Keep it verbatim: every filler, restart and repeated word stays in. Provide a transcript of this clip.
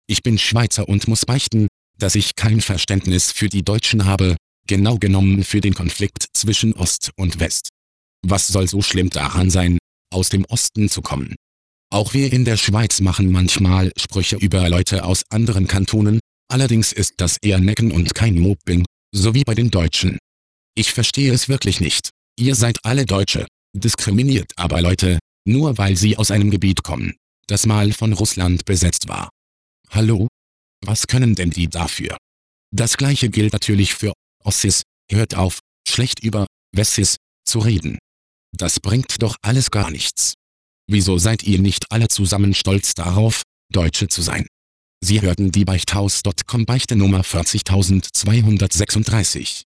Ich bin Schweizer und muss beichten, dass ich kein Verständnis für die Deutschen habe, genau genommen für den Konflikt zwischen Ost und West. Was soll so schlimm daran sein, aus dem Osten zu kommen? Auch wir in der Schweiz machen manchmal Sprüche über Leute aus anderen Kantonen, allerdings ist das eher Necken und kein Mobbing, so wie bei den Deutschen. Ich verstehe es wirklich nicht. Ihr seid alle Deutsche, diskriminiert aber Leute, nur weil sie aus einem Gebiet kommen, das mal von Russland besetzt war. Hallo? Was können denn die dafür? Das gleiche gilt natürlich für Ossis, hört auf, schlecht über Wessis zu reden. Das bringt doch alles gar nichts. Wieso seid ihr nicht alle zusammen stolz darauf, Deutsche zu sein? Sie hörten die Beichthaus Punkt com Beichte Nummer vierzigtausendzweihundertsechsunddreißig.